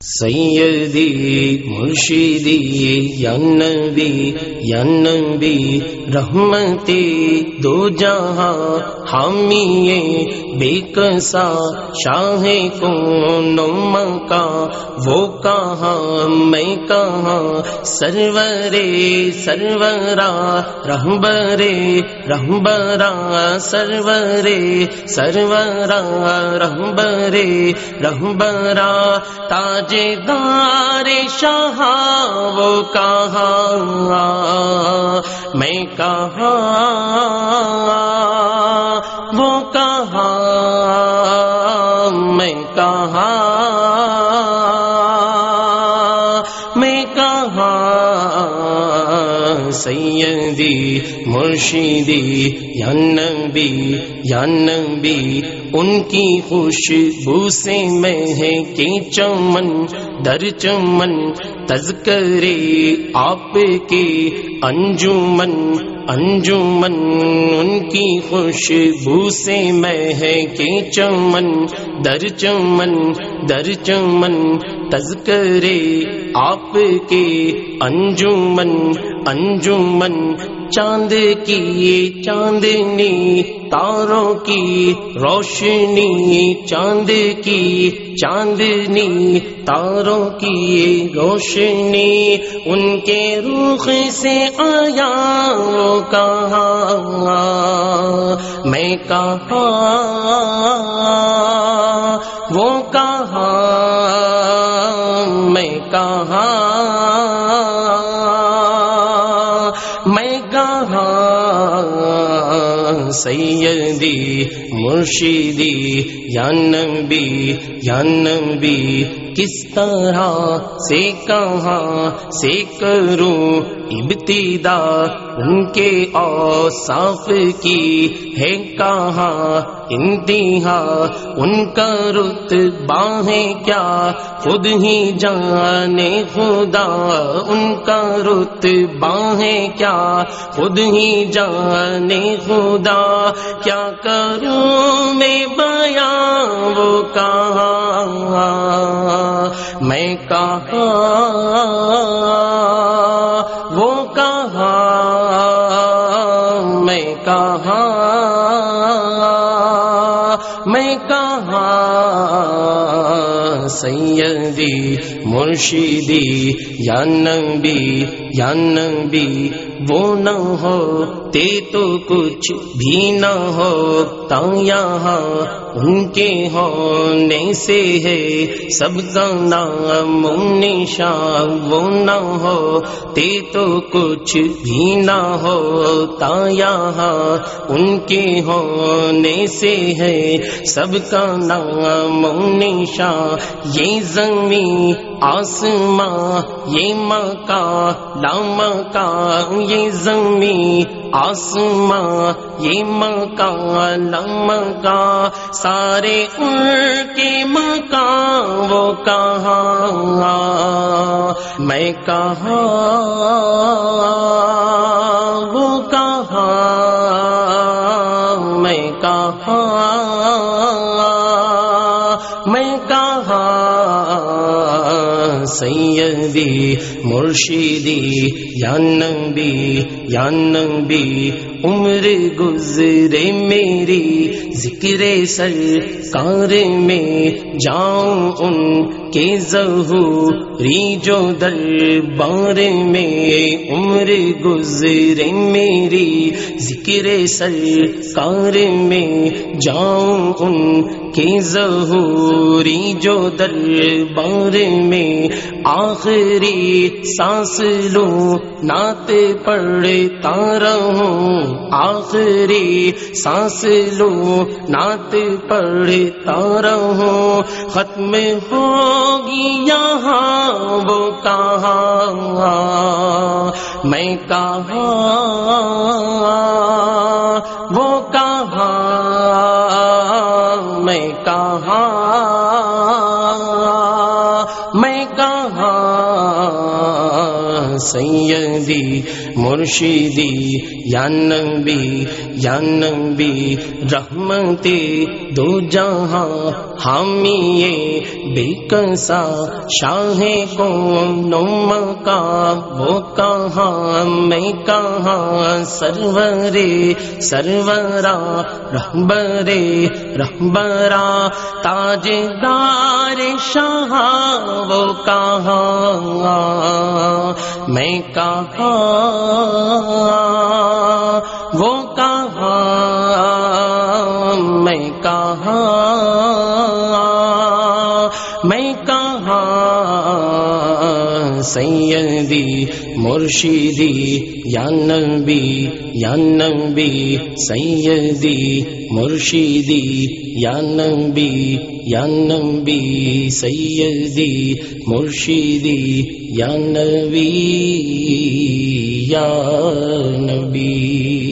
سیدی مرشدی یا نبی رحمتی دو جہاں حامی بے کسا شاہ کون مکاں وہ کہاں میں کہاں سرورے سرورا رہبرے رہبرا سرورے سرورا رہبرے رہبرا تاجدار شاہ وہ کہاں میں کہاں وہ کہاں میں کہاں میں کہاں سیدی مرشدی یا نبی ان کی خوشبو سے مہکے چمن در چمن تذکرے آپ کے انجمن انجمن ان کی خوشبو سے مہکے چمن در چمن در چمن تذکرے آپ کے انجمن انجمن چاند کی چاندنی تاروں کی روشنی چاند کی چاندنی تاروں کی روشنی ان کے رخ سے آیا وہ کہاں میں کہاں وہ کہاں میں کہاں میں کہاں سیدی مرشدی یا نبی کس طرح سے کہاں سے کروں ابتدا ان کے اوصاف کی ہے کہاں انتہا ان کا رتبہ ہے کیا خود ہی جانے خدا ان کا رتبہ ہے کیا خود ہی جانے خدا کیا کروں میں بیان وہ کہاں میں کہاں وہ کہاں میں کہاں میں کہاں سیدی مرشدی یا نبی وہ نہ ہوتے تو کچھ بھی نہ ہوتا یہاں ان کے ہونے سے ہے سب کا نام و نشان وہ نہ ہوتے تو کچھ بھی نہ ہوتا یہاں ان کے ہونے سے ہے سب کا نام و نشان یہ زمین آسماں یہ مکاں لامکاں یہ زمین آسماں یہ مکاں لامکاں سارے ان کے مکان وہ کہاں میں کہاں وہ کہاں میں کہاں میں کہاں سیدی مرشدی یا نبی عمر گزرے میری ذکر سرکار میں جاؤں ان کے ظہوری جو دربار میں عمر گزرے میری ذکر سرکار میں جاؤں ان کے ظہوری جو دربار میں آخری سانس لوں نعت پڑھتا رہوں آخری سانس لوں نعت پڑھتا رہوں ختم ہوگی یہاں وہ کہاں میں کہاں وہ کہاں میں کہاں میں کہاں سیدی مرشدی یا نبی رحمتی دو جہاں حامی بے کسا شاہ کون کا وہ کہاں میں کہاں سرورا رہبرا تاجدار شاہ وہ کہاں میں کہاں وہ کہاں میں کہاں سیدی مرشدی یا نبی سیدی مرشدی یا نبی سیدی مرشدی یا نبی